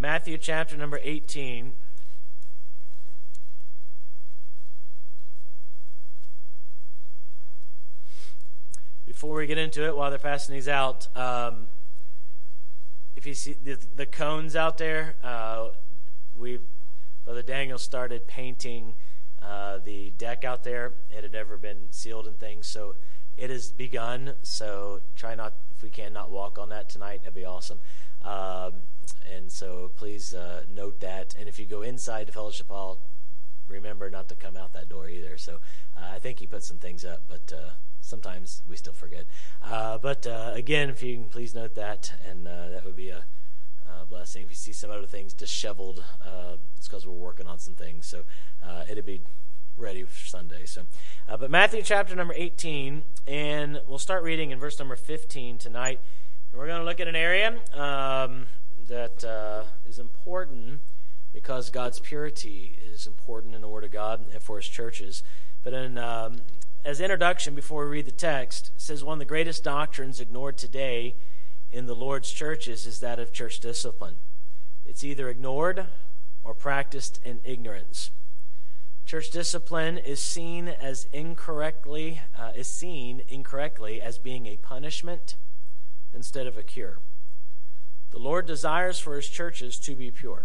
Matthew chapter number 18. Before we get into it, while they're passing these out, if you see the cones out there, Brother Daniel started painting the deck out there. It had never been sealed and things, so it has begun. So try not, if we can, not walk on that tonight. That'd be awesome. And so please note that. And if you go inside the fellowship hall, remember not to come out that door either. So I think he put some things up, but sometimes we still forget. But again, if you can please note that, and that would be a blessing. If you see some other things disheveled, it's because we're working on some things. So it'll be ready for Sunday. So, but Matthew chapter number 18, and we'll start reading in verse number 15 tonight. And we're going to look at an area that is important because God's purity is important in the Word of God and for His churches. But as introduction, before we read the text, it says one of the greatest doctrines ignored today in the Lord's churches is that of church discipline. It's either ignored or practiced in ignorance. Church discipline is seen incorrectly as being a punishment instead of a cure. The Lord desires for His churches to be pure,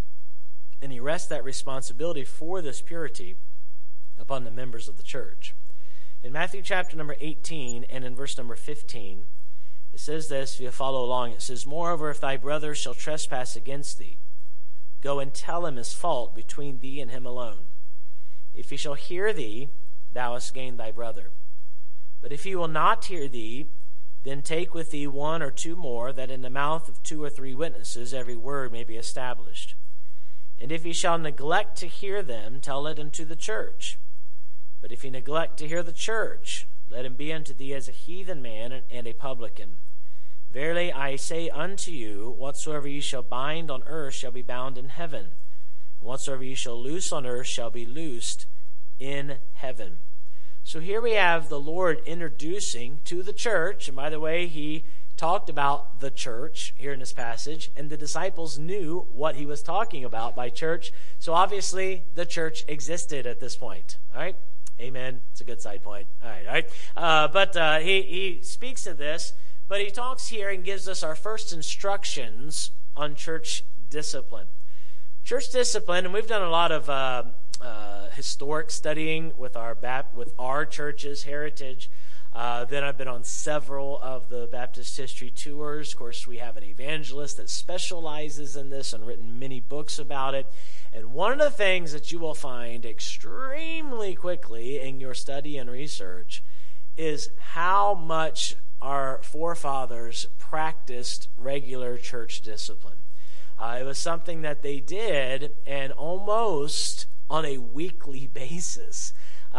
and He rests that responsibility for this purity upon the members of the church. In Matthew chapter number 18 and in verse number 15, it says this, if you follow along, it says, "Moreover, if thy brother shall trespass against thee, go and tell him his fault between thee and him alone. If he shall hear thee, thou hast gained thy brother. But if he will not hear thee, then take with thee one or two more, that in the mouth of 2 or 3 witnesses every word may be established. And if he shall neglect to hear them, tell it unto the church. But if he neglect to hear the church, let him be unto thee as a heathen man and a publican. Verily I say unto you, whatsoever ye shall bind on earth shall be bound in heaven, and whatsoever ye shall loose on earth shall be loosed in heaven." So here we have the Lord introducing to the church, and by the way, He talked about the church here in this passage, and the disciples knew what He was talking about by church. So obviously the church existed at this point. All right? Amen. It's a good side point. All right. But he speaks of this, but he talks here and gives us our first instructions on church discipline. Church discipline, and we've done a lot of historic studying with our church's heritage. Then I've been on several of the Baptist history tours. Of course, we have an evangelist that specializes in this and written many books about it. And one of the things that you will find extremely quickly in your study and research is how much our forefathers practiced regular church discipline. It was something that they did, and almost on a weekly basis.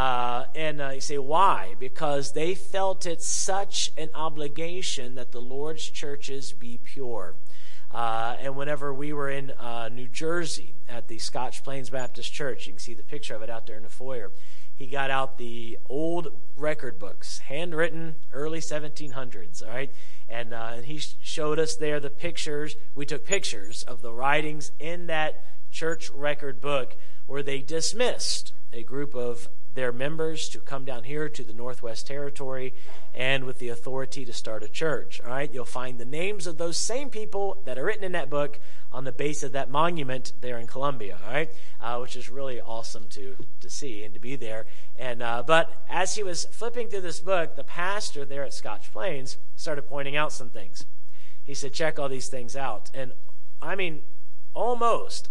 And you say, why? Because they felt it such an obligation that the Lord's churches be pure. And whenever we were in New Jersey at the Scotch Plains Baptist Church, you can see the picture of it out there in the foyer, he got out the old record books, handwritten early 1700s, all right? And he showed us there the pictures. We took pictures of the writings in that church record book where they dismissed a group of their members to come down here to the Northwest Territory and with the authority to start a church. All right, you'll find the names of those same people that are written in that book on the base of that monument there in Columbia. All right, which is really awesome to see and to be there. And but as he was flipping through this book, the pastor there at Scotch Plains started pointing out some things. He said, "Check all these things out." And I mean, almost.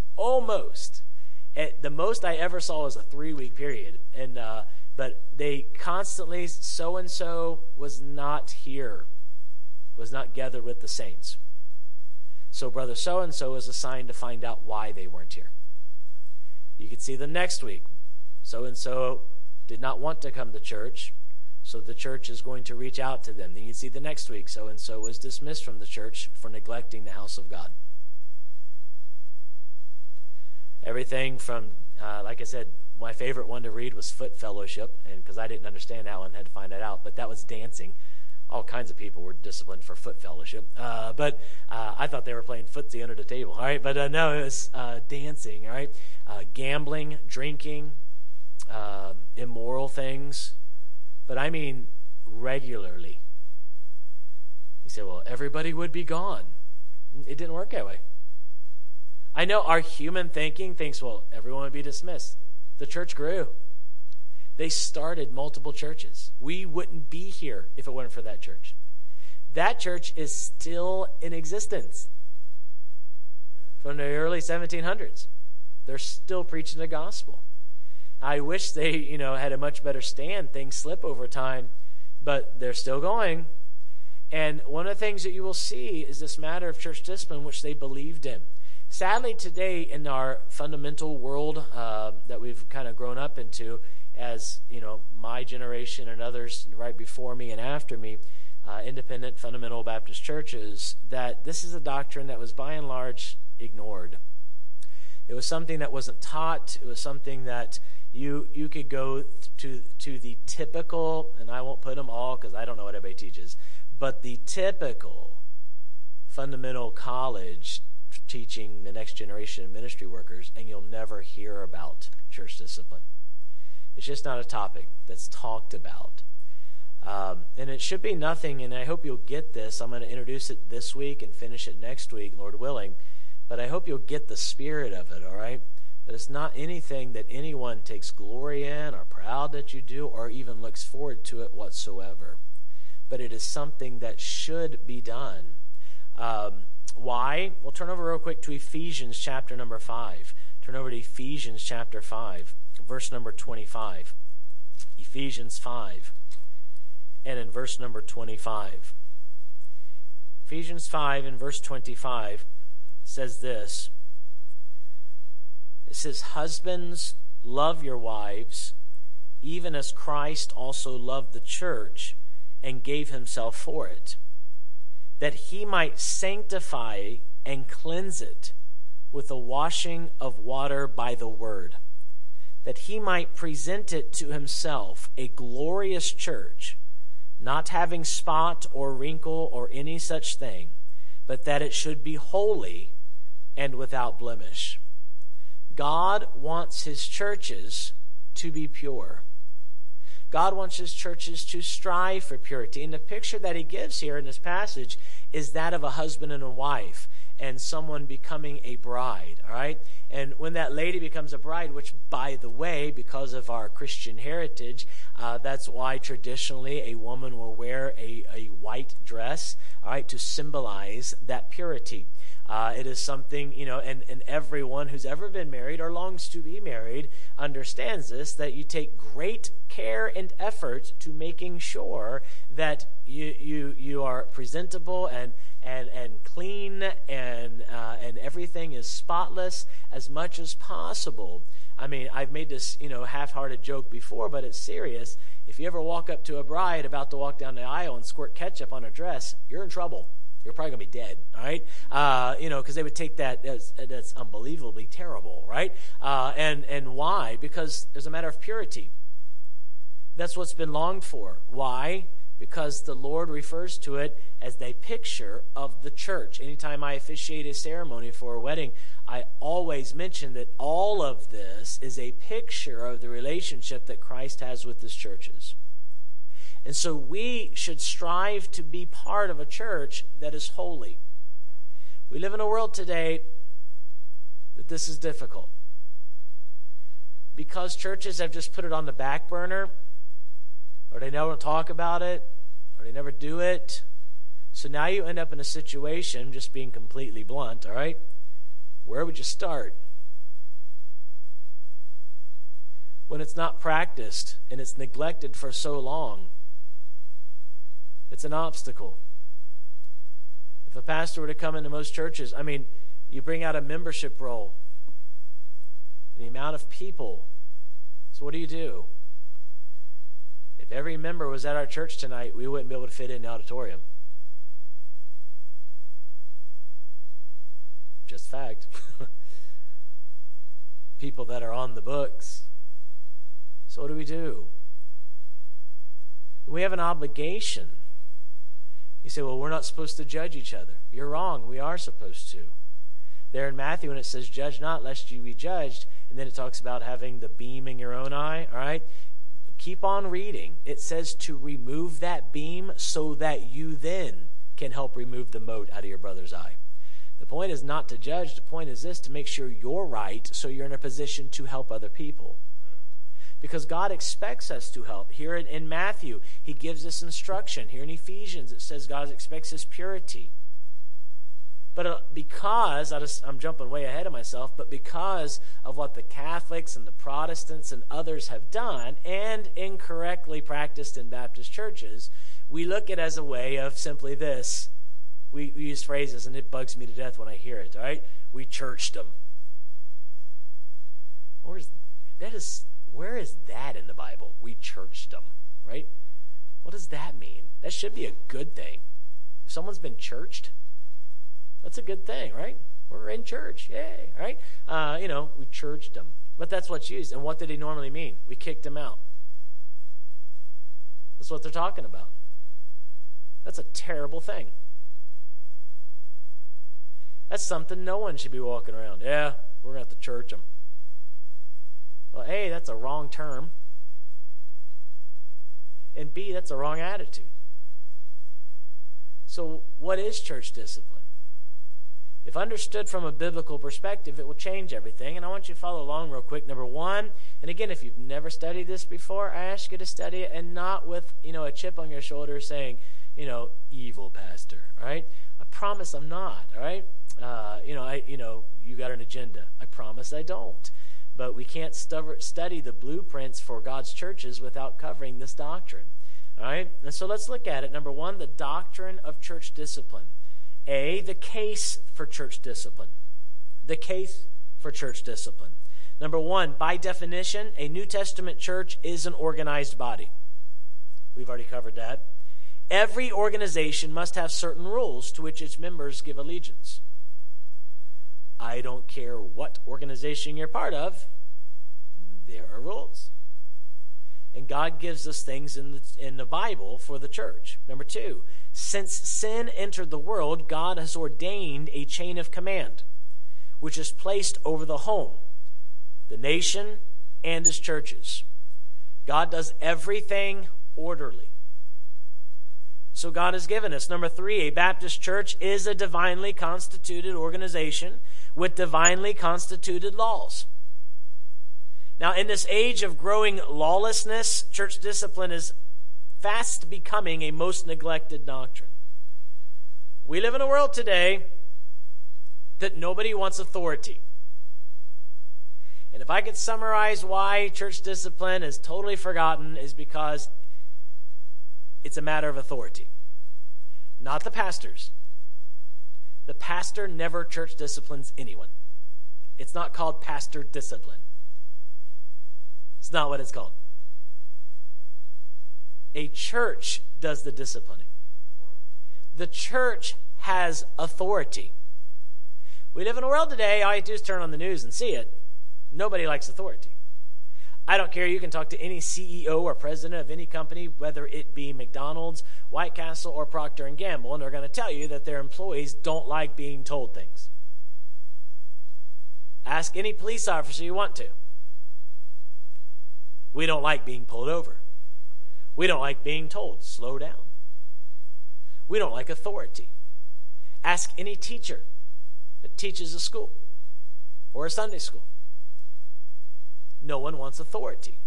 At the most I ever saw was a 3-week period, and but they constantly, so and so was not here, was not gathered with the saints. So brother so and so is assigned to find out why they weren't here. You could see the next week, so and so did not want to come to church, so the church is going to reach out to them. Then you see the next week, so and so was dismissed from the church for neglecting the house of God. Everything from, like I said, my favorite one to read was Foot Fellowship, and because I didn't understand that one, I had to find that out. But that was dancing. all kinds of people were disciplined for foot fellowship. But I thought they were playing footsie under the table. All right, but no, it was dancing. All right, gambling, drinking, immoral things. But I mean regularly. You say, well, everybody would be gone. It didn't work that way. I know our human thinking thinks, well, everyone would be dismissed. The church grew. They started multiple churches. We wouldn't be here if it weren't for that church. That church is still in existence from the early 1700s. They're still preaching the gospel. I wish they, had a much better stand. Things slip over time, but they're still going. And one of the things that you will see is this matter of church discipline, which they believed in. Sadly, today in our fundamental world that we've kind of grown up into, as my generation and others right before me and after me, independent fundamental Baptist churches, that this is a doctrine that was by and large ignored. It was something that wasn't taught. It was something that you could go to the typical, and I won't put them all because I don't know what everybody teaches, but the typical fundamental college teaching the next generation of ministry workers, and you'll never hear about church discipline. It's just not a topic that's talked about. And it should be nothing, and I hope you'll get this. I'm going to introduce it this week and finish it next week, Lord willing. But I hope you'll get the spirit of it, all right? That it's not anything that anyone takes glory in or proud that you do or even looks forward to it whatsoever. But it is something that should be done. Why? We'll turn over real quick to Ephesians chapter number 5. Turn over to Ephesians chapter 5, verse number 25. Ephesians 5, and in verse number 25. Ephesians 5 and verse 25 says this. It says, husbands, love your wives, even as Christ also loved the church and gave himself for it, that he might sanctify and cleanse it with the washing of water by the word, that he might present it to himself a glorious church, not having spot or wrinkle or any such thing, but that it should be holy and without blemish. God wants his churches to be pure. God wants his churches to strive for purity. And the picture that he gives here in this passage is that of a husband and a wife and someone becoming a bride, all right? And when that lady becomes a bride, which, by the way, because of our Christian heritage, that's why traditionally a woman will wear a white dress, all right, to symbolize that purity. It is something, and everyone who's ever been married or longs to be married understands this, that you take great care and effort to making sure that you are presentable and clean and everything is spotless as much as possible. I mean, I've made this, half-hearted joke before, but it's serious. If you ever walk up to a bride about to walk down the aisle and squirt ketchup on her dress, you're in trouble. You're probably going to be dead, all right? Because they would take that as that's unbelievably terrible, right? And why? Because there's a matter of purity. That's what's been longed for. Why? Because the Lord refers to it as the picture of the church. Anytime I officiate a ceremony for a wedding, I always mention that all of this is a picture of the relationship that Christ has with his churches. And so we should strive to be part of a church that is holy. We live in a world today that this is difficult. Because churches have just put it on the back burner, or they never talk about it, or they never do it. So now you end up in a situation, just being completely blunt, all right? Where would you start? When it's not practiced and it's neglected for so long, it's an obstacle. If a pastor were to come into most churches, you bring out a membership roll, and the amount of people. So what do? If every member was at our church tonight, we wouldn't be able to fit in the auditorium. Just fact. People that are on the books. So what do? We have an obligation You say, well, we're not supposed to judge each other. You're wrong. We are supposed to. There in Matthew, when it says, judge not, lest you be judged, and then it talks about having the beam in your own eye, all right? Keep on reading. It says to remove that beam so that you then can help remove the mote out of your brother's eye. The point is not to judge. The point is this, to make sure you're right so you're in a position to help other people. Because God expects us to help. Here in Matthew, he gives us instruction. Here in Ephesians, it says God expects his purity. But because, I'm jumping way ahead of myself, but because of what the Catholics and the Protestants and others have done and incorrectly practiced in Baptist churches, we look at it as a way of simply this. We use phrases, and it bugs me to death when I hear it, all right? We churched them. Where is that in the Bible? We churched them, right? What does that mean? That should be a good thing. If someone's been churched, that's a good thing, right? We're in church, yay, right? We churched them. But that's what's used. And what did he normally mean? We kicked him out. That's what they're talking about. That's a terrible thing. That's something no one should be walking around. Yeah, we're going to have to church them. Well, A, that's a wrong term. And B, that's a wrong attitude. So what is church discipline? If understood from a biblical perspective, it will change everything. And I want you to follow along real quick. Number one, and again, if you've never studied this before, I ask you to study it and not with, a chip on your shoulder saying, evil pastor, all right? I promise I'm not, all right? You got an agenda. I promise I don't. But we can't study the blueprints for God's churches without covering this doctrine, all right? And so let's look at it. Number one, the doctrine of church discipline. A, the case for church discipline. The case for church discipline. Number one, by definition, a New Testament church is an organized body. We've already covered that. Every organization must have certain rules to which its members give allegiance. I don't care what organization you're part of, there are rules. And God gives us things in the Bible for the church. Number two, since sin entered the world, God has ordained a chain of command, which is placed over the home, the nation, and his churches. God does everything orderly. So God has given us. Number three, a Baptist church is a divinely constituted organization with divinely constituted laws. Now, in this age of growing lawlessness, church discipline is fast becoming a most neglected doctrine. We live in a world today that nobody wants authority. And if I could summarize why church discipline is totally forgotten, is because it's a matter of authority. Not the pastors. The pastor never church disciplines anyone. It's not called pastor discipline. It's not what it's called. A church does the disciplining. The church has authority. We live in a world today, all you do is turn on the news and see it. Nobody likes authority. I don't care. You can talk to any CEO or president of any company, whether it be McDonald's, White Castle, or Procter & Gamble, and they're going to tell you that their employees don't like being told things. Ask any police officer you want to. We don't like being pulled over. We don't like being told, slow down. We don't like authority. Ask any teacher that teaches a school or a Sunday school. No one wants authority.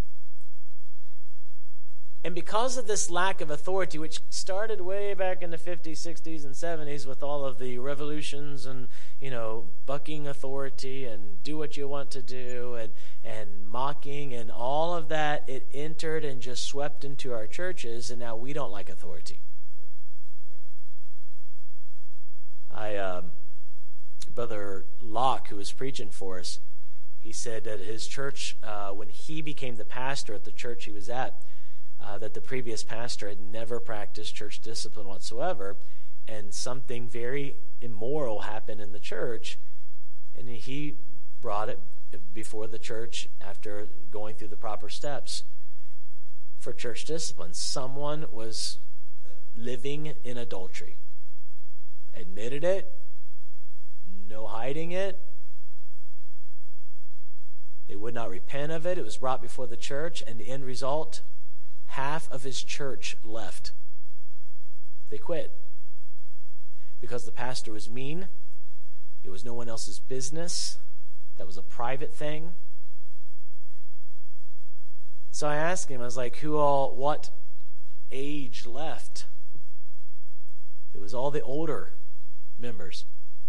And because of this lack of authority, which started way back in the 50s, 60s, and 70s with all of the revolutions and, bucking authority and do what you want to do and mocking and all of that, it entered and just swept into our churches, and now we don't like authority. Brother Locke, who was preaching for us, he said that his church, when he became the pastor at the church he was at, that the previous pastor had never practiced church discipline whatsoever, and something very immoral happened in the church, and he brought it before the church after going through the proper steps for church discipline. Someone was living in adultery. Admitted it. No hiding it. They would not repent of it. It was brought before the church, and the end result, half of his church left. They quit. Because the pastor was mean. It was no one else's business. That was a private thing. So I asked him, I was like, what age left? It was all the older members.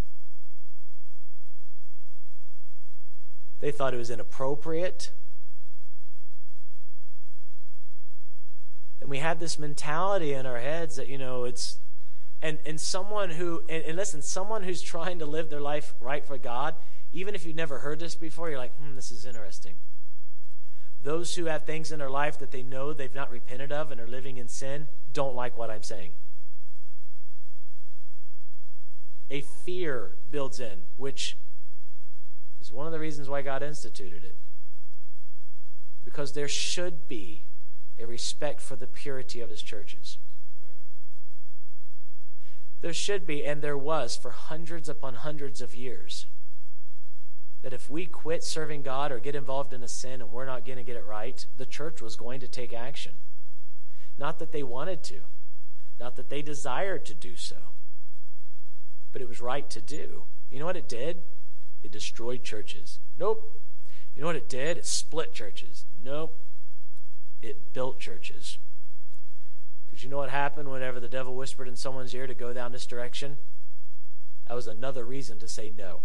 They thought it was inappropriate. And we had this mentality in our heads that, it's, and someone who, and listen, someone who's trying to live their life right for God, even if you've never heard this before, you're like, this is interesting. Those who have things in their life that they know they've not repented of and are living in sin don't like what I'm saying. A fear builds in, which is one of the reasons why God instituted it. Because there should be a respect for the purity of his churches. There should be, and there was for hundreds upon hundreds of years, that if we quit serving God or get involved in a sin and we're not going to get it right, the church was going to take action. Not that they wanted to, not that they desired to do so, but it was right to do. You know what it did? It destroyed churches. Nope. You know what it did? It split churches. Nope. It built churches. Because you know what happened whenever the devil whispered in someone's ear to go down this direction? That was another reason to say no.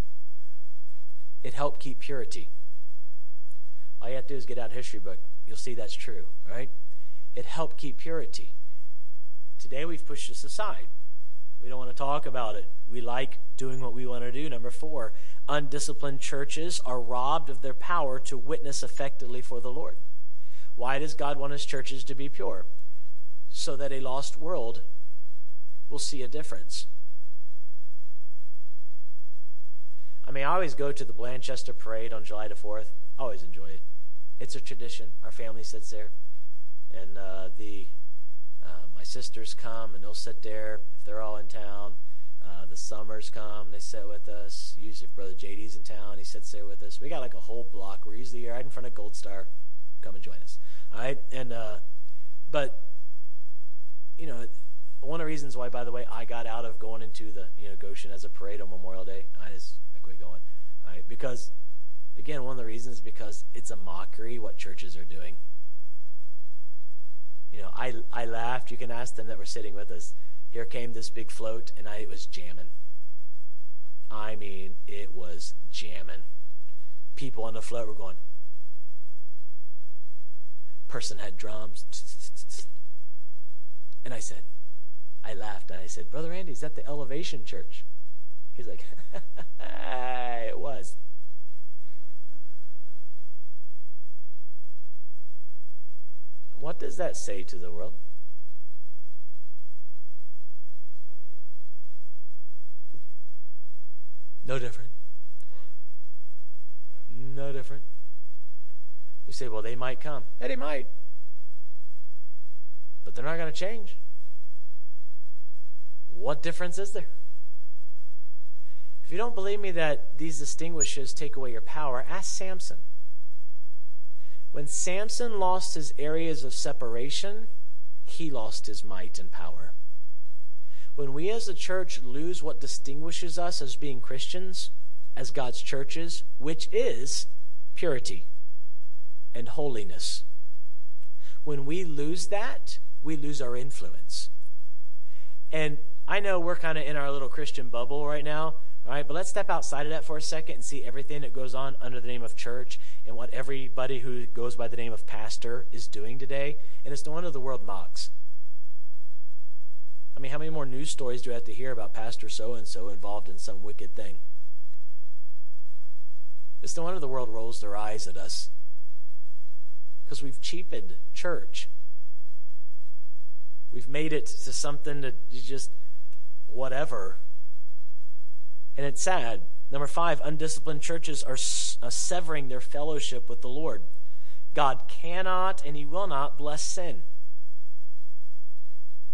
It helped keep purity. All you have to do is get out a history book. You'll see that's true, right? It helped keep purity. Today we've pushed this aside. We don't want to talk about it. We like doing what we want to do. Number 4, undisciplined churches are robbed of their power to witness effectively for the Lord. Why does God want his churches to be pure? So that a lost world will see a difference. I always go to the Blanchester Parade on July the 4th. I always enjoy it. It's a tradition. Our family sits there. And my sisters come, and they'll sit there if they're all in town. The Summers come, they sit with us. Usually if Brother JD's in town, he sits there with us. We got like a whole block. We're usually right in front of Gold Star. Come and join us. All right? And but one of the reasons why, by the way, I got out of going into the Goshen as a parade on Memorial Day, I quit going. All right? Because, again, one of the reasons is because it's a mockery what churches are doing. I laughed. You can ask them that were sitting with us. Here came this big float, and it was jamming. It was jamming. People on the float were going. Person had drums. And I laughed, and I said, Brother Andy, is that the Elevation Church? He's like, it was. What does that say to the world? No different. No different. We say, well, they might come. Yeah, they might. But they're not going to change. What difference is there? If you don't believe me that these distinguishes take away your power, ask Samson. When Samson lost his areas of separation, he lost his might and power. When we as a church lose what distinguishes us as being Christians, as God's churches, which is purity and holiness, when we lose that, we lose our influence. And I know we're kind of in our little Christian bubble right now, all right, but let's step outside of that for a second and see everything that goes on under the name of church and what everybody who goes by the name of pastor is doing today. And it's no wonder the world mocks. How many more news stories do I have to hear about Pastor so-and-so involved in some wicked thing? It's no wonder the world rolls their eyes at us. Because we've cheapened church. We've made it to something that you just, whatever. And it's sad. Number 5, undisciplined churches are severing their fellowship with the Lord. God cannot and he will not bless sin.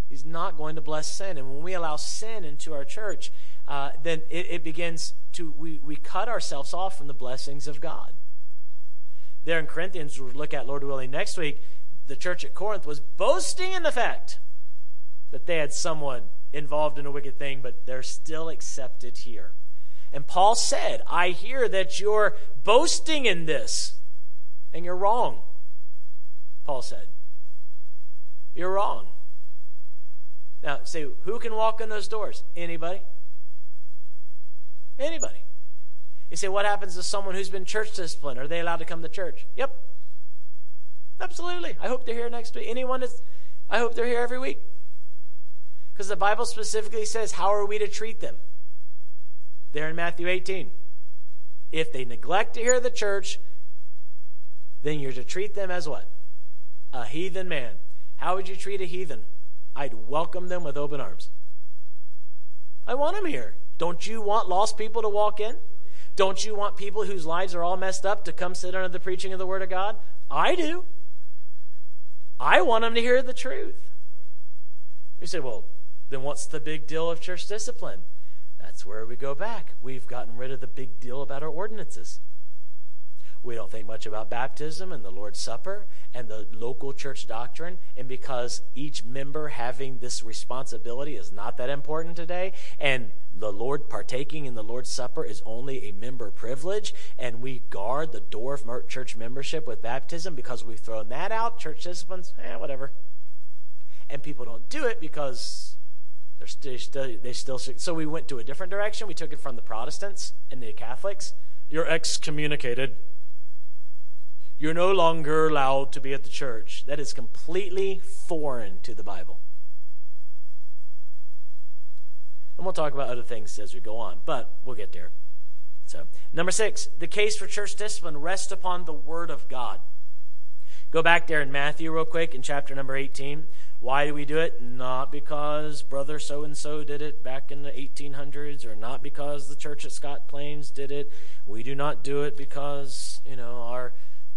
He's not going to bless sin. And when we allow sin into our church, then it begins to, we cut ourselves off from the blessings of God. There in Corinthians, we'll look at, Lord willing, next week, the church at Corinth was boasting in the fact that they had someone involved in a wicked thing, but they're still accepted here. And Paul said, I hear that you're boasting in this, and you're wrong. Paul said, you're wrong. Now, say, who can walk in those doors? Anybody? Anybody. You say, what happens to someone who's been church disciplined? Are they allowed to come to church? Yep. Absolutely. I hope they're here next week. I hope they're here every week. Because the Bible specifically says, how are we to treat them? There in Matthew 18. If they neglect to hear the church, then you're to treat them as what? A heathen man. How would you treat a heathen? I'd welcome them with open arms. I want them here. Don't you want lost people to walk in? Don't you want people whose lives are all messed up to come sit under the preaching of the Word of God? I do. I want them to hear the truth. You say, well, then what's the big deal of church discipline? That's where we go back. We've gotten rid of the big deal about our ordinances. We don't think much about baptism and the Lord's Supper and the local church doctrine. And because each member having this responsibility is not that important today, and the Lord partaking in the Lord's Supper is only a member privilege, and we guard the door of church membership with baptism because we've thrown that out, church disciplines, whatever. And people don't do it because they still. So we went to a different direction. We took it from the Protestants and the Catholics. You're excommunicated. You're no longer allowed to be at the church. That is completely foreign to the Bible. And we'll talk about other things as we go on, but we'll get there. So, number 6, the case for church discipline rests upon the Word of God. Go back there in Matthew real quick in chapter number 18. Why do we do it? Not because brother so-and-so did it back in the 1800s, or not because the church at Scott Plains did it. We do not do it because, our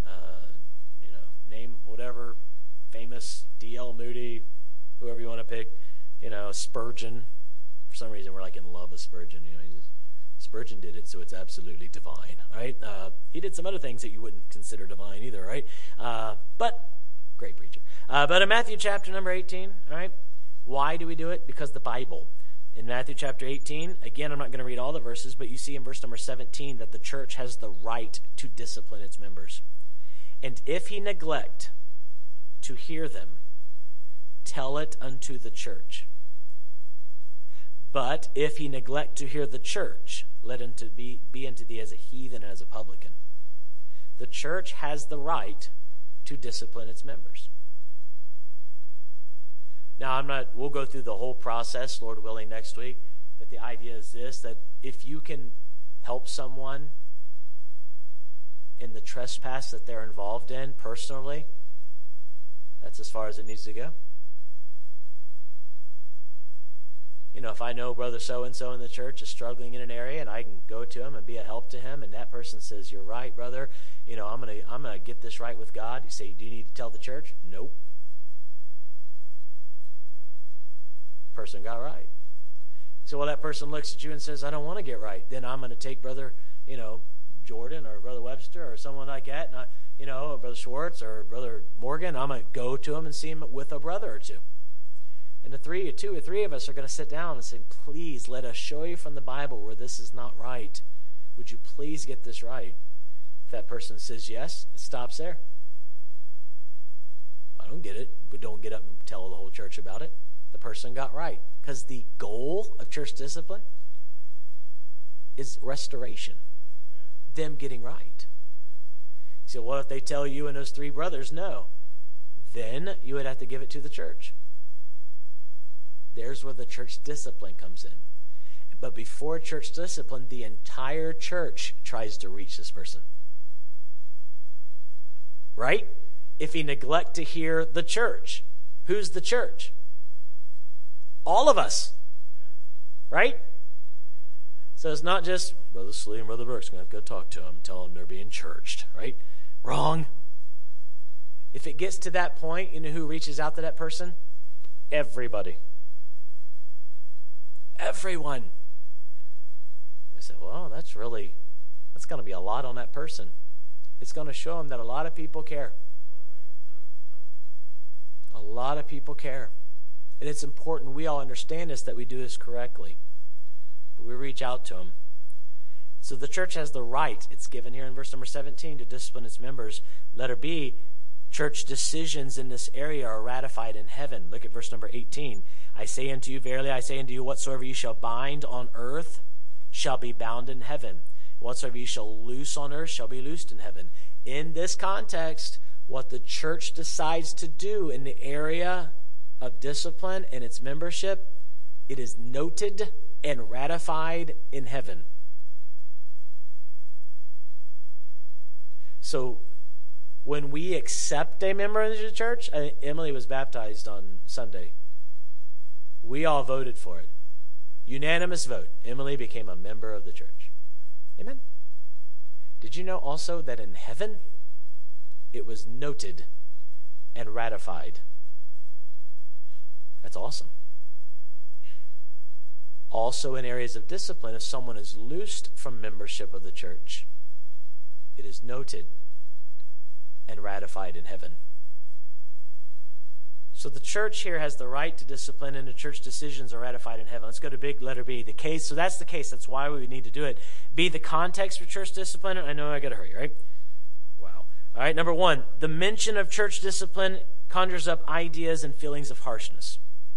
name whatever, famous D.L. Moody, whoever you want to pick, Spurgeon. For some reason, we're like in love with Spurgeon. Spurgeon did it, so it's absolutely divine, right? He did some other things that you wouldn't consider divine either, right? But great preacher. But in Matthew chapter number 18, all right, why do we do it? Because the Bible. In Matthew chapter 18, again, I'm not going to read all the verses, but you see in verse number 17 that the church has the right to discipline its members. And if he neglect to hear them, tell it unto the church. But if he neglect to hear the church, let him be unto thee as a heathen and as a publican. The church has the right to discipline its members. Now, we'll go through the whole process, Lord willing, next week. But the idea is this, that if you can help someone in the trespass that they're involved in personally, that's as far as it needs to go. If I know brother so-and-so in the church is struggling in an area, and I can go to him and be a help to him, and that person says, you're right, brother, I'm gonna get this right with God. You say, do you need to tell the church? Nope. Person got right. So, well, that person looks at you and says, I don't want to get right. Then I'm going to take brother, Jordan or brother Webster or someone like that, and or brother Schwartz or brother Morgan. I'm going to go to him and see him with a brother or two. And two or three of us are going to sit down and say, please let us show you from the Bible where this is not right. Would you please get this right? If that person says yes, it stops there. I don't get it, but don't get up and tell the whole church about it. The person got right. Because the goal of church discipline is restoration. Them getting right. So what if they tell you and those 3 brothers no? Then you would have to give it to the church. There's where the church discipline comes in. But before church discipline, the entire church tries to reach this person. Right? If he neglect to hear the church, who's the church? All of us. Right? So it's not just Brother Slee and Brother Burke's going to have to go talk to them, tell them they're being churched. Right? Wrong. If it gets to that point, you know who reaches out to that person? Everybody. Everyone. I said, well, that's going to be a lot on that person. It's going to show them that a lot of people care. A lot of people care. And it's important we all understand this, that we do this correctly. But we reach out to them. So the church has the right, it's given here in verse number 17, to discipline its members. Letter B, church decisions in this area are ratified in heaven. Look at verse number 18. I say unto you, verily I say unto you, whatsoever you shall bind on earth shall be bound in heaven. Whatsoever you shall loose on earth shall be loosed in heaven. In this context, what the church decides to do in the area of discipline and its membership, it is noted and ratified in heaven. So when we accept a member of the church, Emily was baptized on Sunday. We all voted for it. Unanimous vote. Emily became a member of the church. Amen. Did you know also that in heaven, it was noted and ratified? That's awesome. Also in areas of discipline, if someone is loosed from membership of the church, it is noted and ratified in heaven. So the church here has the right to discipline, and the church decisions are ratified in heaven. Let's go to big letter B. The case. So that's the case. That's why we need to do it. B, the context for church discipline. I know I got to hurry, right? Wow. All right, number one, the mention of church discipline conjures up ideas and feelings of harshness.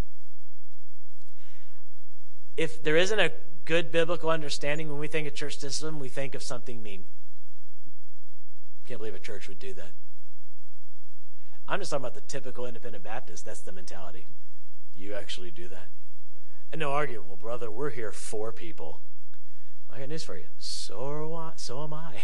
If there isn't a good biblical understanding, when we think of church discipline, we think of something mean. Can't believe a church would do that. I'm just talking about the typical independent Baptist. That's the mentality. You actually do that? And no argument. Well, brother, we're here for people. I got news for you. So am I.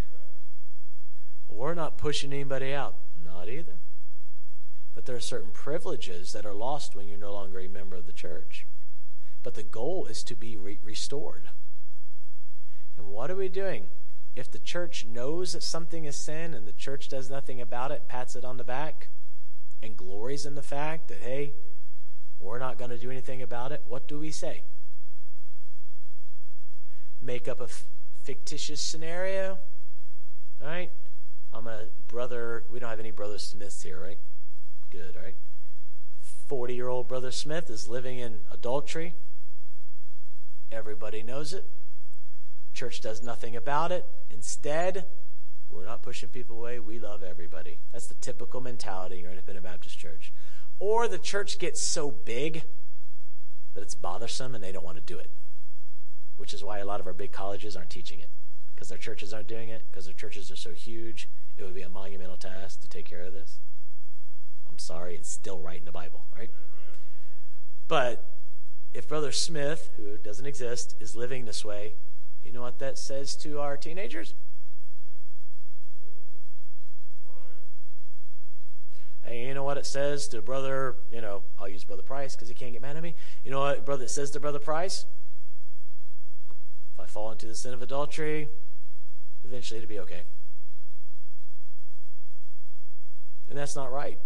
We're not pushing anybody out. Not either. But there are certain privileges that are lost when you're no longer a member of the church. But the goal is to be restored. And what are we doing? If the church knows that something is sin and the church does nothing about it, pats it on the back, and glories in the fact that, hey, we're not going to do anything about it, what do we say? Make up a fictitious scenario, right? I'm a brother, we don't have any Brother Smiths here, right? Good, right? 40-year-old Brother Smith is living in adultery. Everybody knows it. Church does nothing about it. Instead, we're not pushing people away. We love everybody. That's the typical mentality in your independent Baptist church. Or the church gets so big that it's bothersome and they don't want to do it, which is why a lot of our big colleges aren't teaching it, because their churches aren't doing it, because their churches are so huge. It would be a monumental task to take care of this. I'm sorry, it's still right in the Bible, right? But if Brother Smith, who doesn't exist, is living this way, you know what that says to our teenagers? Hey, you know what it says to Brother, I'll use Brother Price because he can't get mad at me. You know what it says to Brother Price? If I fall into the sin of adultery, eventually it'll be okay. And that's not right.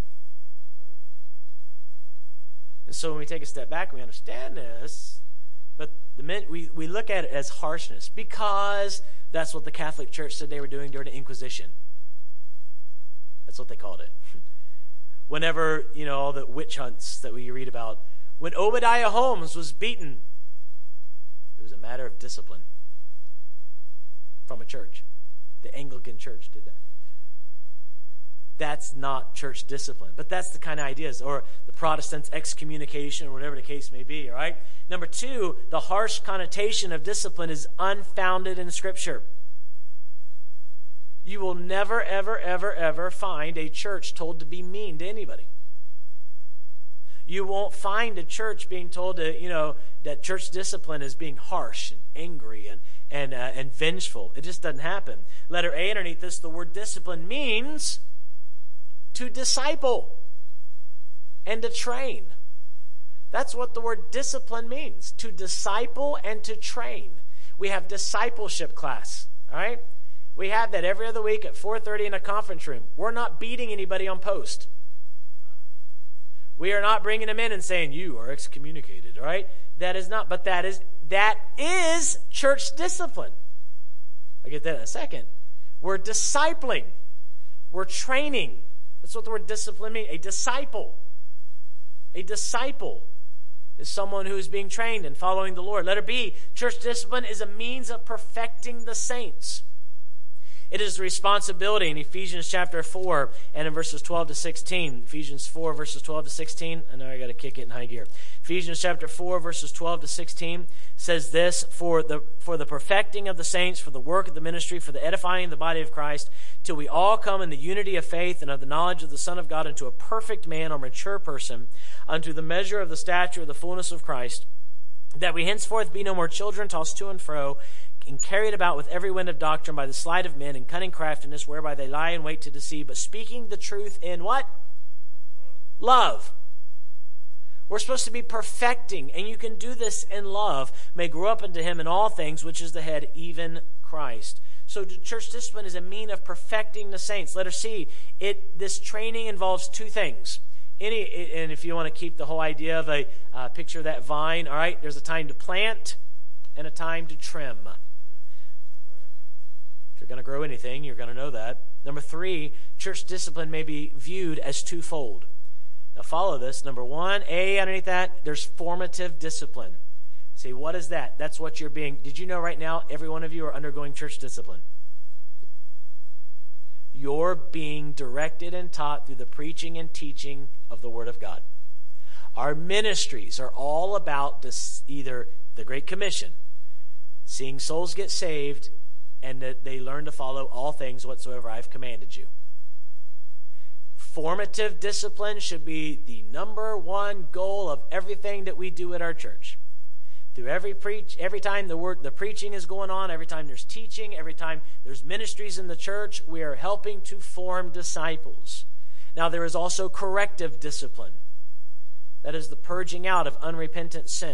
And so when we take a step back, we understand this. But we look at it as harshness because that's what the Catholic Church said they were doing during the Inquisition. That's what they called it. Whenever, all the witch hunts that we read about, when Obadiah Holmes was beaten, it was a matter of discipline from a church. The Anglican Church did that. That's not church discipline. But that's the kind of ideas. Or the Protestants' excommunication, or whatever the case may be, all right? Number two, the harsh connotation of discipline is unfounded in Scripture. You will never, ever, ever, ever find a church told to be mean to anybody. You won't find a church being told to, that church discipline is being harsh and angry and vengeful. It just doesn't happen. Letter A underneath this, the word discipline means to disciple and to train. That's what the word discipline means, to disciple and to train. We have discipleship class, all right? We have that every other week at 4:30 in a conference room. We're not beating anybody on post. We are not bringing them in and saying, you are excommunicated, all right? That is not, but that is church discipline. I'll get that in a second. We're discipling. We're training. That's what the word discipline means. A disciple. A disciple is someone who is being trained and following the Lord. Letter B, church discipline is a means of perfecting the saints. It is the responsibility in Ephesians chapter 4 and in verses 12 to 16. Ephesians 4 verses 12 to 16. I know I got to kick it in high gear. Ephesians chapter 4 verses 12 to 16 says this, for the perfecting of the saints, for the work of the ministry, for the edifying of the body of Christ, till we all come in the unity of faith and of the knowledge of the Son of God, into a perfect man or mature person, unto the measure of the stature of the fullness of Christ, that we henceforth be no more children tossed to and fro, and carried about with every wind of doctrine by the sleight of men and cunning craftiness, whereby they lie in wait to deceive, but speaking the truth in what? Love. We're supposed to be perfecting, and you can do this in love, may grow up into him in all things, which is the head, even Christ. So church discipline is a mean of perfecting the saints. Letter C, this training involves two things. And if you want to keep the whole idea of a picture of that vine, all right, there's a time to plant and a time to trim. If you're going to grow anything, you're going to know that. Number 3, church discipline may be viewed as twofold. Now follow this. Number 1, A, underneath that, there's formative discipline. See, what is that? That's what you're being. Did you know right now every one of you are undergoing church discipline? You're being directed and taught through the preaching and teaching of the Word of God. Our ministries are all about this, either the Great Commission, seeing souls get saved, and that they learn to follow all things whatsoever I've commanded you. Formative discipline should be the number one goal of everything that we do at our church. Through every time the preaching is going on, every time there's teaching, every time there's ministries in the church, we are helping to form disciples. Now there is also corrective discipline. That is the purging out of unrepentant sin.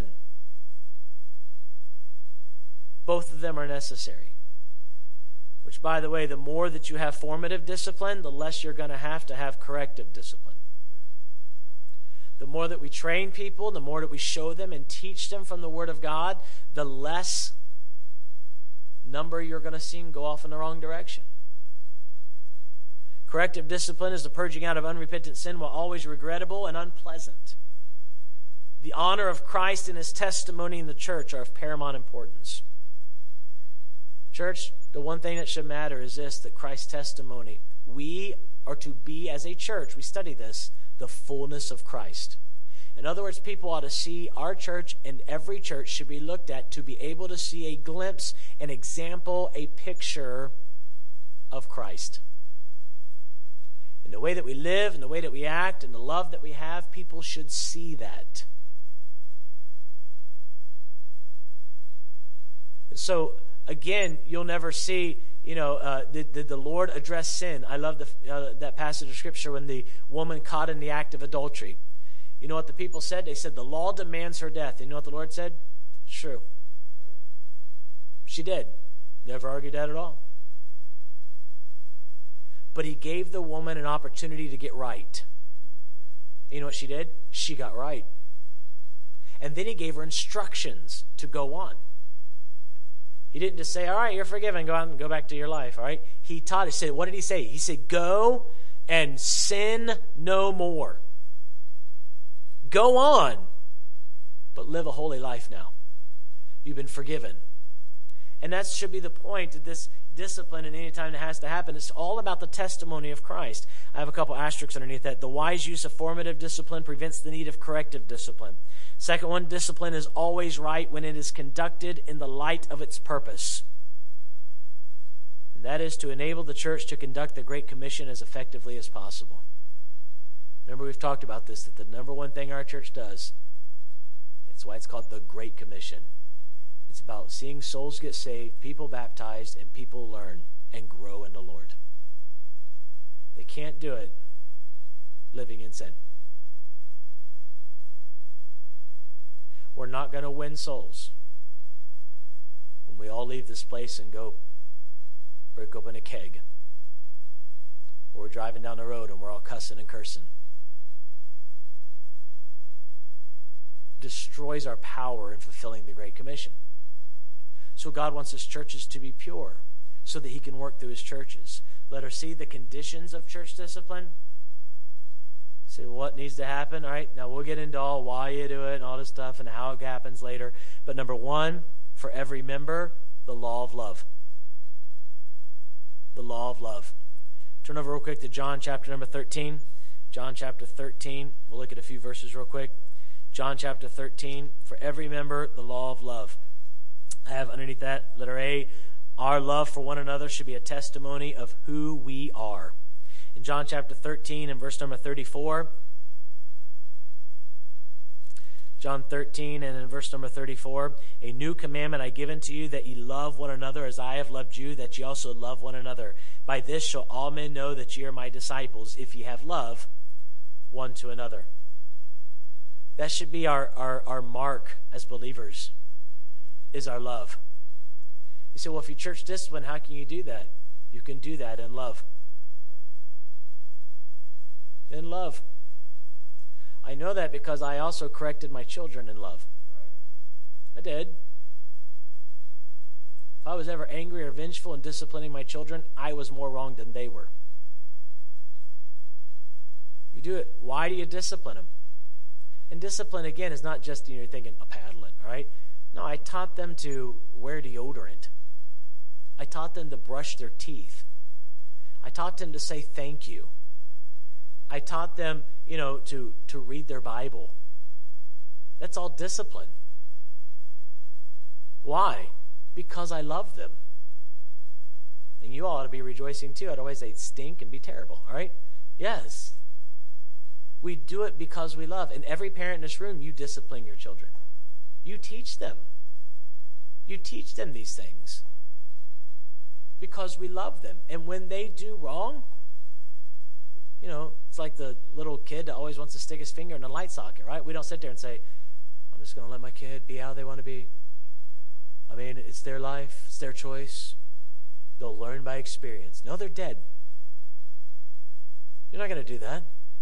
Both of them are necessary. Which, by the way, the more that you have formative discipline, the less you're going to have corrective discipline. The more that we train people, the more that we show them and teach them from the Word of God, the less number you're going to see go off in the wrong direction. Corrective discipline is the purging out of unrepentant sin while always regrettable and unpleasant. The honor of Christ and his testimony in the church are of paramount importance. Church, the one thing that should matter is this, that Christ's testimony, we are to be, as a church, we study this, the fullness of Christ. In other words, people ought to see our church, and every church should be looked at to be able to see a glimpse, an example, a picture of Christ. In the way that we live, in the way that we act, and the love that we have, people should see that. So, again, you'll never see, did the Lord address sin? I love that passage of Scripture when the woman caught in the act of adultery. You know what the people said? They said, the law demands her death. You know what the Lord said? It's true. She did. Never argued that at all. But he gave the woman an opportunity to get right. You know what she did? She got right. And then he gave her instructions to go on. He didn't just say, all right, you're forgiven, go out and go back to your life, all right? He taught, he said, what did he say? He said, go and sin no more. Go on, but live a holy life now. You've been forgiven. And that should be the point of this discipline, and any time that has to happen. It's all about the testimony of Christ. I have a couple asterisks underneath that. The wise use of formative discipline prevents the need of corrective discipline. Second one, discipline is always right when it is conducted in the light of its purpose. And that is to enable the church to conduct the Great Commission as effectively as possible. Remember, we've talked about this, that the number one thing our church does, it's why it's called the Great Commission. It's about seeing souls get saved, people baptized, and people learn and grow in the Lord. They can't do it living in sin. We're not going to win souls when we all leave this place and go break open a keg. Or we're driving down the road and we're all cussing and cursing. destroys our power in fulfilling the Great Commission. So God wants his churches to be pure so that he can work through his churches. Letter C, the conditions of church discipline. Say, what needs to happen? All right, now we'll get into all why you do it and all this stuff and how it happens later. But number one, for every member, the law of love. The law of love. Turn over real quick to John chapter number 13. John chapter 13. We'll look at a few verses real quick. John chapter 13. For every member, the law of love. I have underneath that, letter A, our love for one another should be a testimony of who we are. In John chapter 13 and verse number 34, John 13 and in verse number 34, a new commandment I give unto you, that ye love one another as I have loved you, that ye also love one another. By this shall all men know that ye are my disciples, if ye have love one to another. That should be our mark as believers, is our love. You say, well, if you church discipline, how can you do that? You can do that in love. In love. I know that because I also corrected my children in love. I did. If I was ever angry or vengeful in disciplining my children, I was more wrong than they were. You do it. Why do you discipline them? And discipline, again, is not just, you're thinking, a paddling, all right? No, I taught them to wear deodorant. I taught them to brush their teeth. I taught them to say thank you. I taught them, to read their Bible. That's all discipline. Why? Because I love them. And you all ought to be rejoicing too. Otherwise they'd stink and be terrible, all right? Yes. We do it because we love. And every parent in this room, you discipline your children. You teach them. You teach them these things. Because we love them. And when they do wrong, it's like the little kid that always wants to stick his finger in a light socket, right? We don't sit there and say, I'm just going to let my kid be how they want to be. I mean, it's their life. It's their choice. They'll learn by experience. No, they're dead. You're not going to do that.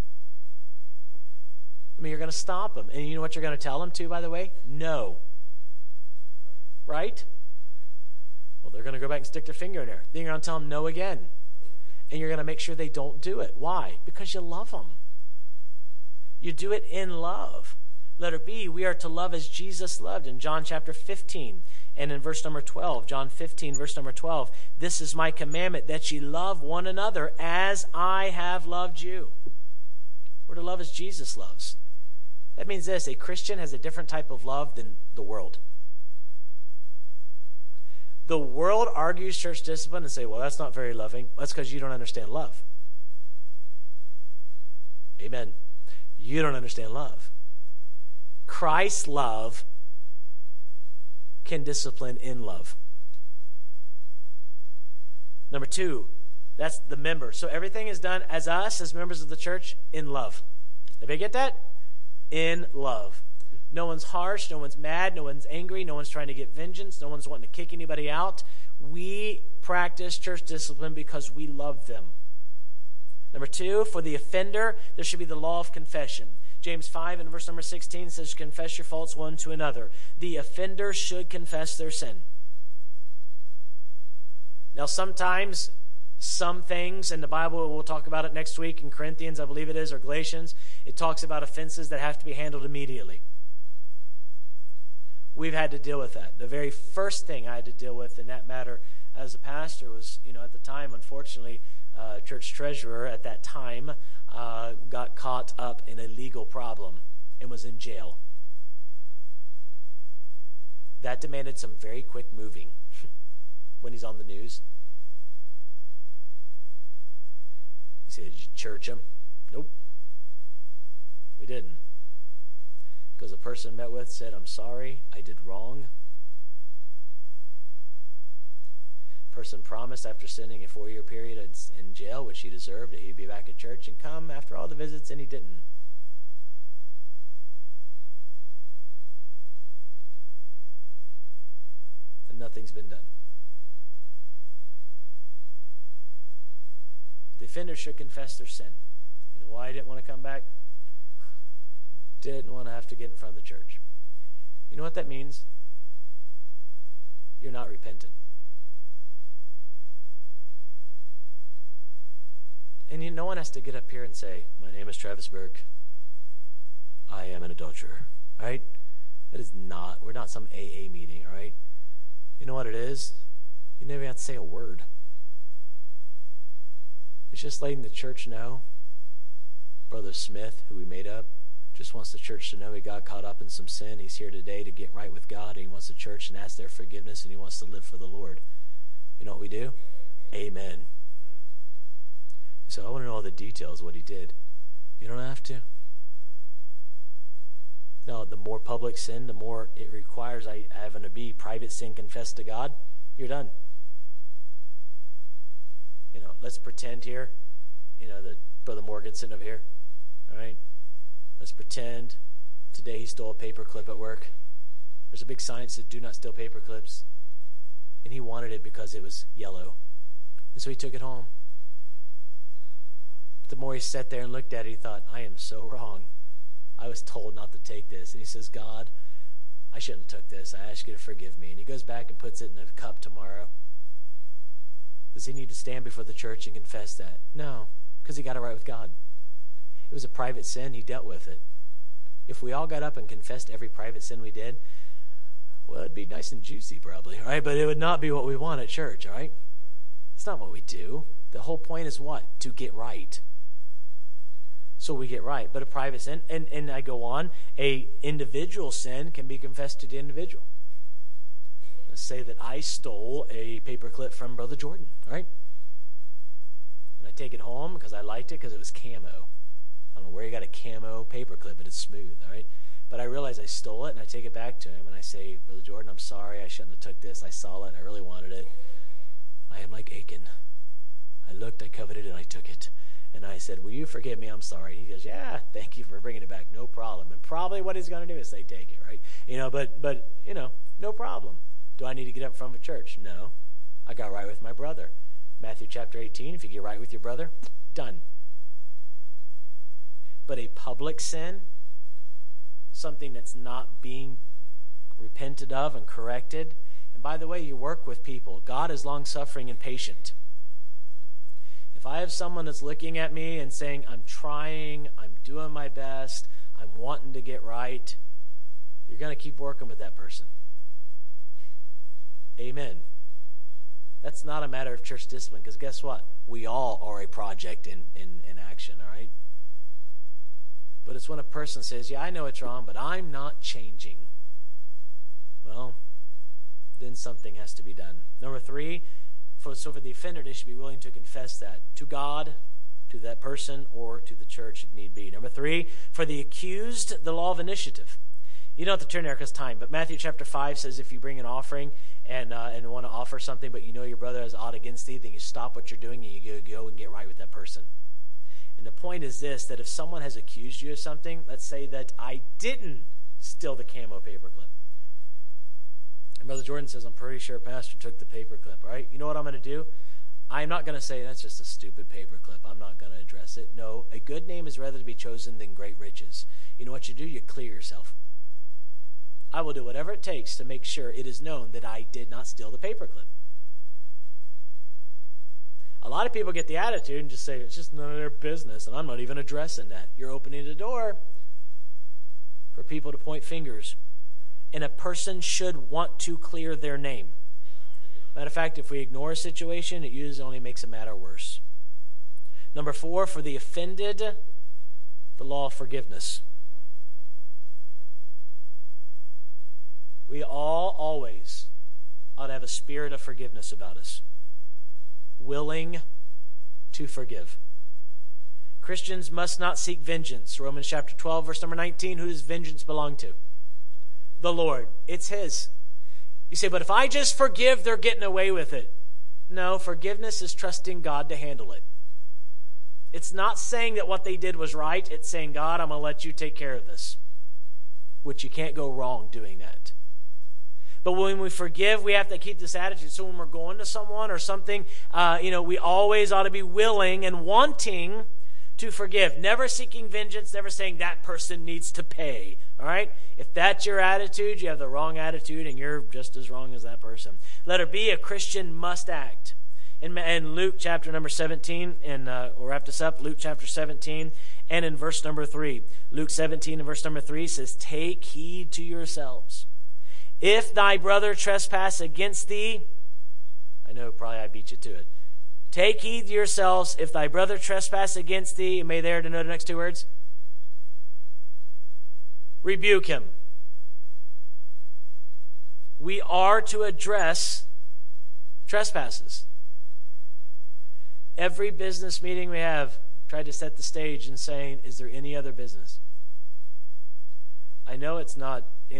I mean, you're going to stop them. And you know what you're going to tell them too, by the way? No. Right? Well, they're going to go back and stick their finger in there. Then you're going to tell them no again. And you're going to make sure they don't do it. Why? Because you love them. You do it in love. Letter B, we are to love as Jesus loved in John chapter 15 and in verse number 12. John 15, verse number 12. This is my commandment, that ye love one another as I have loved you. We're to love as Jesus loves. That means this, a Christian has a different type of love than the world. The world argues church discipline and say, well, that's not very loving. That's because you don't understand love. Amen. You don't understand love. Christ's love can discipline in love. Number two, that's the member. So everything is done as us, as members of the church, in love. Everybody get that? In love. No one's harsh, no one's mad, no one's angry, no one's trying to get vengeance, no one's wanting to kick anybody out. We practice church discipline because we love them. Number two, for the offender, there should be the law of confession. James 5 and verse number 16 says, confess your faults one to another. The offender should confess their sin. Now sometimes some things in the Bible, we'll talk about it next week in Corinthians, I believe it is, or Galatians, it talks about offenses that have to be handled immediately. We've had to deal with that. The very first thing I had to deal with in that matter as a pastor was, at the time, unfortunately, church treasurer at that time got caught up in a legal problem and was in jail. That demanded some very quick moving when he's on the news. You say, did you church him? Nope. We didn't. Because the person met with said, I'm sorry, I did wrong. Person promised after sending a 4-year period in jail, which he deserved, that he'd be back at church and come after all the visits, and he didn't. And nothing's been done. The offender should confess their sin. You know why he didn't want to come back? didn't want to have to get in front of the church. You know what that means? You're not repentant. And no one has to get up here and say, my name is Travis Burke. I am an adulterer. Right? That is not, we're not some AA meeting, all right? You know what it is? You never have to say a word. It's just letting the church know. Brother Smith, who we made up, just wants the church to know he got caught up in some sin. He's here today to get right with God, and he wants the church to ask their forgiveness, and he wants to live for the Lord. You know what we do? Amen. So I want to know all the details of what he did. You don't have to. No, the more public sin, the more it requires I having to be private sin confessed to God. You're done. Let's pretend here, that Brother Morgan's sitting up here. All right? Let's pretend today he stole a paperclip at work. There's a big sign that said, do not steal paper clips. And he wanted it because it was yellow. And so he took it home. But the more he sat there and looked at it, he thought, I am so wrong. I was told not to take this. And he says, God, I shouldn't have took this. I ask you to forgive me. And he goes back and puts it in a cup tomorrow. Does he need to stand before the church and confess that? No, because he got it right with God. It was a private sin. He dealt with it. If we all got up and confessed every private sin we did, well, it'd be nice and juicy probably, right? But it would not be what we want at church, all right? It's not what we do. The whole point is what? To get right. So we get right. But a private sin, and I go on, a individual sin can be confessed to the individual. Let's say that I stole a paperclip from Brother Jordan, right? And I take it home because I liked it because it was camo. I don't know where you got a camo paperclip, but it's smooth, all right? But I realize I stole it, and I take it back to him, and I say, Brother Jordan, I'm sorry. I shouldn't have took this. I saw it. I really wanted it. I am like Achan. I looked, I coveted it, and I took it. And I said, will you forgive me? I'm sorry. And he goes, yeah, thank you for bringing it back. No problem. And probably what he's going to do is say, take it, right? But no problem. Do I need to get up in front of a church? No. I got right with my brother. Matthew chapter 18, if you get right with your brother, done. But a public sin, something that's not being repented of and corrected. And by the way, you work with people. God is long-suffering and patient. If I have someone that's looking at me and saying, I'm trying, I'm doing my best, I'm wanting to get right, you're going to keep working with that person. Amen. That's not a matter of church discipline, because guess what? We all are a project in action, all right? But it's when a person says, yeah, I know it's wrong, but I'm not changing. Well, then something has to be done. Number 3, for the offender, they should be willing to confess that to God, to that person, or to the church if need be. Number 3, for the accused, the law of initiative. You don't have to turn there because time, but Matthew chapter 5 says if you bring an offering and want to offer something, but you know your brother has ought against thee, then you stop what you're doing and you go and get right with that person. And the point is this, that if someone has accused you of something, let's say that I didn't steal the camo paperclip. And Brother Jordan says, I'm pretty sure Pastor took the paperclip, right? You know what I'm going to do? I'm not going to say that's just a stupid paperclip. I'm not going to address it. No, a good name is rather to be chosen than great riches. You know what you do? You clear yourself. I will do whatever it takes to make sure it is known that I did not steal the paperclip. A lot of people get the attitude and just say, it's just none of their business, and I'm not even addressing that. You're opening the door for people to point fingers. And a person should want to clear their name. Matter of fact, if we ignore a situation, it usually only makes a matter worse. Number 4, for the offended, the law of forgiveness. We all always ought to have a spirit of forgiveness about us. Willing to forgive. Christians must not seek vengeance. Romans chapter 12, verse number 19, who does vengeance belong to? The Lord. It's His. You say, but if I just forgive, they're getting away with it. No, forgiveness is trusting God to handle it. It's not saying that what they did was right. It's saying, God, I'm going to let you take care of this. Which you can't go wrong doing that. But when we forgive, we have to keep this attitude. So when we're going to someone or something, we always ought to be willing and wanting to forgive. Never seeking vengeance, never saying that person needs to pay. All right? If that's your attitude, you have the wrong attitude and you're just as wrong as that person. Letter B, a Christian must act. In Luke chapter number 17, and we'll wrap this up, Luke chapter 17, and in verse number 3. Luke 17 and verse number 3 says, take heed to yourselves. If thy brother trespass against thee, I know probably I beat you to it. Take heed to yourselves, if thy brother trespass against thee, and may there to know the next two words. Rebuke him. We are to address trespasses. Every business meeting we have, tried to set the stage and saying, is there any other business? I know it's not,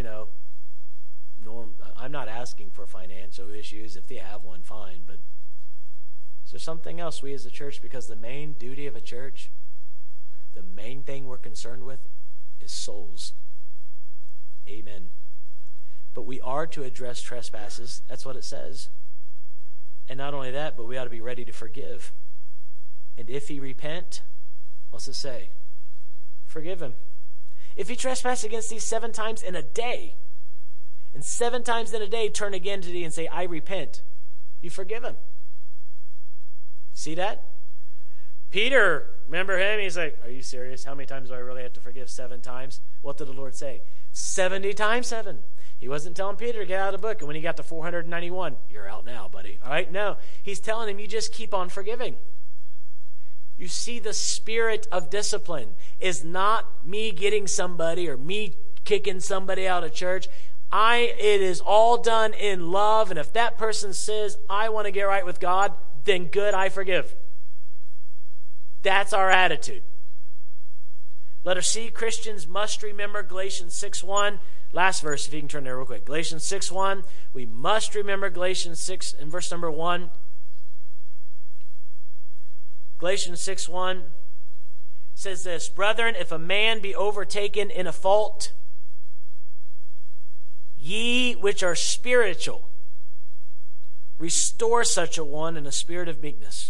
I'm not asking for financial issues. If they have one, fine, but is there something else we as a church, because the main duty of a church, the main thing we're concerned with is souls. Amen. But we are to address trespasses. That's what it says. And not only that, but we ought to be ready to forgive. And if he repent, what's it say? Forgive him. If he trespass against thee 7 times in a day, and 7 times in a day turn again to thee and say, I repent, you forgive him. See that? Peter, remember him? He's like, are you serious? How many times do I really have to forgive? 7 times? What did the Lord say? 70 times 7. He wasn't telling Peter to get out of the book. And when he got to 491, you're out now, buddy. All right? No. He's telling him, you just keep on forgiving. You see, the spirit of discipline is not me getting somebody or me kicking somebody out of church. It is all done in love. And if that person says, I want to get right with God, then good, I forgive. That's our attitude. Letter C, Christians must remember Galatians 6:1. Last verse, if you can turn there real quick. Galatians 6:1. We must remember Galatians 6 in verse number 1. Galatians 6:1 says this, brethren, if a man be overtaken in a fault, ye which are spiritual, restore such a one in a spirit of meekness.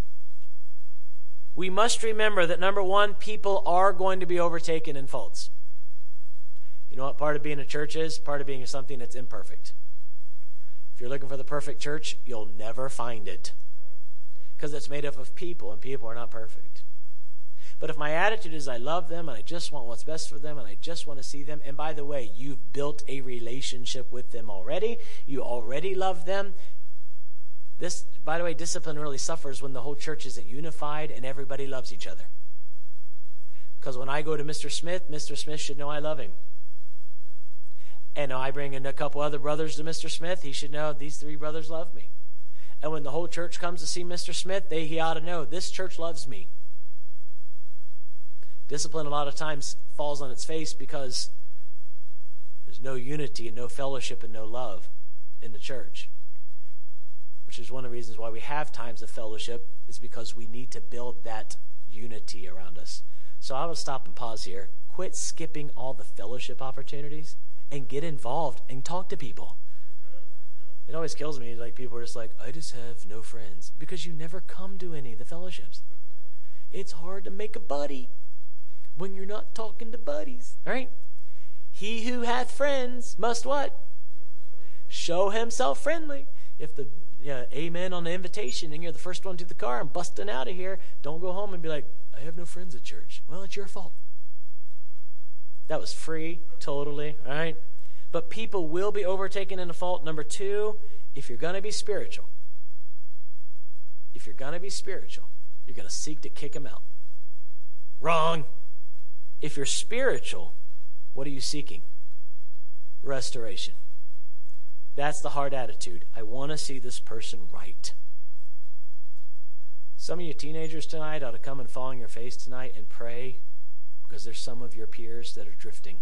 We must remember that, number one, people are going to be overtaken in faults. You know what part of being a church is? Part of being something that's imperfect. If you're looking for the perfect church, you'll never find it. Because it's made up of people, and people are not perfect. But if my attitude is I love them, and I just want what's best for them, and I just want to see them, and by the way, you've built a relationship with them already, you already love them. This, by the way, discipline really suffers when the whole church isn't unified and everybody loves each other. Because when I go to Mr. Smith should know I love him. And I bring in a couple other brothers to Mr. Smith, he should know these 3 brothers love me. And when the whole church comes to see Mr. Smith, he ought to know this church loves me. Discipline a lot of times falls on its face because there's no unity and no fellowship and no love in the church. Which is one of the reasons why we have times of fellowship, is because we need to build that unity around us. So I will stop and pause here. Quit skipping all the fellowship opportunities and get involved and talk to people. It always kills me. Like, people are just like, I just have no friends. Because you never come to any of the fellowships. It's hard to make a buddy when you're not talking to buddies. All right? He who hath friends must what? Show himself friendly. If the amen on the invitation and you're the first one to the car and busting out of here, don't go home and be like, I have no friends at church. Well, it's your fault. That was free, totally, all right? But people will be overtaken in a fault. Number 2, if you're going to be spiritual, you're going to seek to kick them out. Wrong. If you're spiritual, what are you seeking? Restoration. That's the hard attitude. I want to see this person right. Some of you teenagers tonight ought to come and fall on your face tonight and pray, because there's some of your peers that are drifting.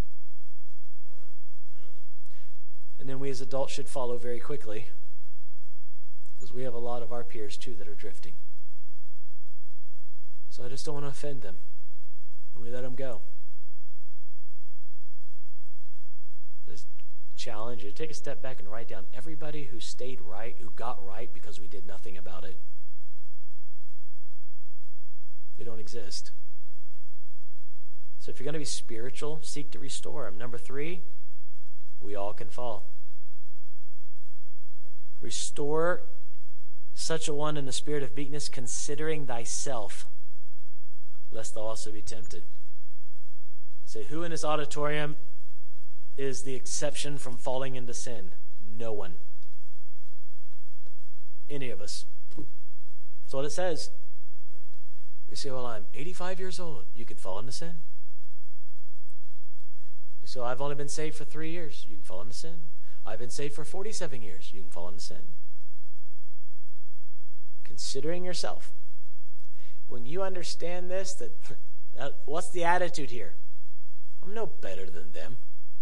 And then we as adults should follow very quickly, because we have a lot of our peers too that are drifting. So I just don't want to offend them, and we let them go. Just challenge you to take a step back and write down everybody who stayed right, who got right because we did nothing about it. They don't exist. So if you're going to be spiritual, seek to restore him. Number 3, we all can fall. Restore such a one in the spirit of meekness, considering thyself, lest thou also be tempted. Say, who in this auditorium is the exception from falling into sin? No one. Any of us. That's what it says. You say, well, I'm 85 years old. You could fall into sin. You say, well, I've only been saved for 3 years. You can fall into sin. I've been saved for 47 years. You can fall into sin. Considering yourself. When you understand this, that what's the attitude here? I'm no better than them.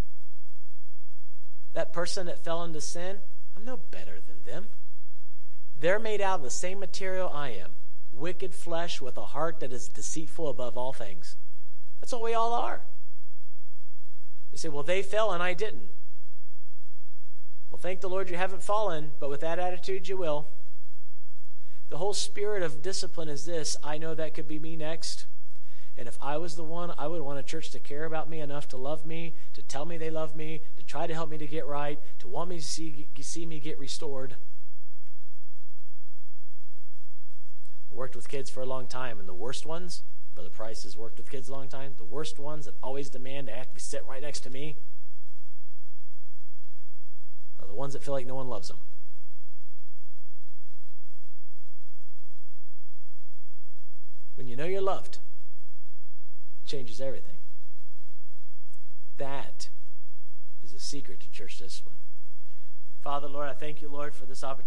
That person that fell into sin, I'm no better than them. They're made out of the same material I am. Wicked flesh with a heart that is deceitful above all things. That's what we all are. You say, well, they fell and I didn't. Well, thank the Lord you haven't fallen, but with that attitude you will. The whole spirit of discipline is this: I know that could be me next. And if I was the one, I would want a church to care about me enough to love me, to tell me they love me, to try to help me to get right, to want me to see me get restored. I worked with kids for a long time, and the worst ones, Brother Price has worked with kids a long time, the worst ones that always demand to have to be sit right next to me are the ones that feel like no one loves them. When you know you're loved, it changes everything. That is the secret to church discipline. Father, Lord, I thank you, Lord, for this opportunity.